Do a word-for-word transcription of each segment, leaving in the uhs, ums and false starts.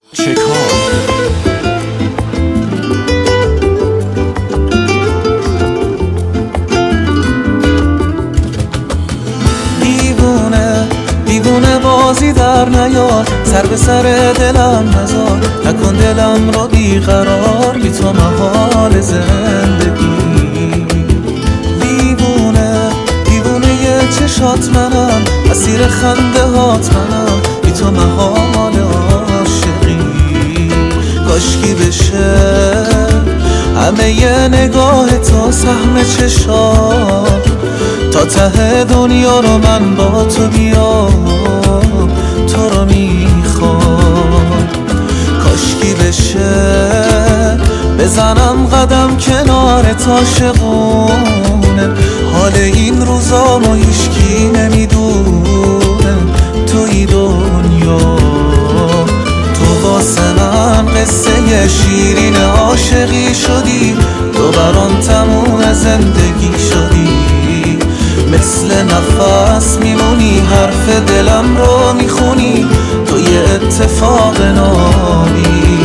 چه کار؟ دیوونه دیوونه بازی در نیار، سر به سر دلم نزار، نکن دلم رو بیقرار، بی تو محال زندگی. دیوونه دیوونه یه چشات منم، اسیر خنده هات منم، بی تو محال عاشقی. کاشکی بشه همه ی نگاه تو سهم چشات، تا ته دنیا رو من با تو بیام، تو رو میخوام. کاشکی بشه بزنم قدم کنارت عاشقونه، حال این روزامو هیچکی نمیدونه، توی دنیا. تو واسه من قصه شیرین عاشقی شدی، تو برام تموم زندگی شدی. مثل نفس میمونی، حرف دلم رو میخونی، تو یه اتفاق نامی.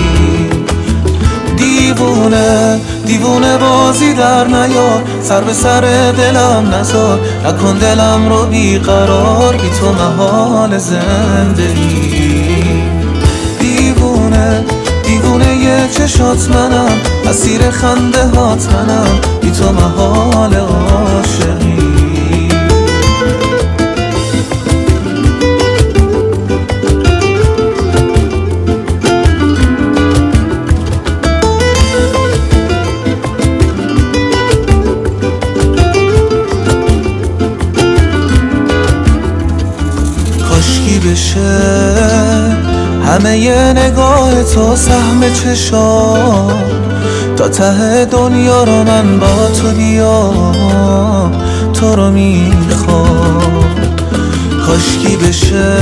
دیوونه دیوونه بازی در نیار، سر به سر دلم نزار، نکن دلم رو بیقرار، بی تو محال زندگی. دیوونه دیوونه یه چشات منم، اسیر خنده هات منم، بی تو محال عاشقی. کاشکی بشه همه ی نگاه تو سهم چشام، تا ته دنیا رو من با تو بیام، تو رو میخوام. کاشکی بشه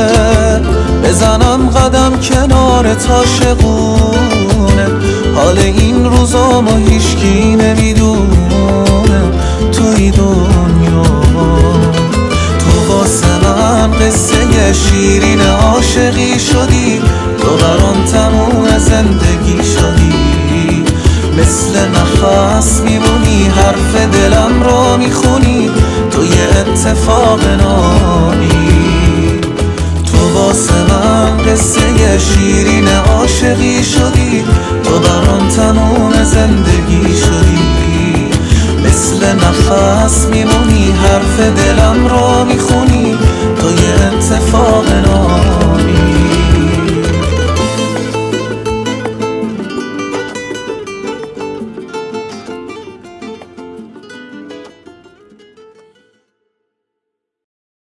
بزنم قدم کنارت عاشقونه، حال این روزامو هیچکی نمیدونه، توی دنیا. تو واسه من قصه شیرین عاشقی شدی، تو برام تموم زندگی شدی. مثل نفس میمونی، حرف دلم رو میخونی، تو یه اتفاق نامی. تو واسه من قصه شیرین عاشقی شدی، تو برام تموم زندگی شدی. مثل نفس میمونی، حرف دلم رو میخونی، تو یه اتفاق نامی.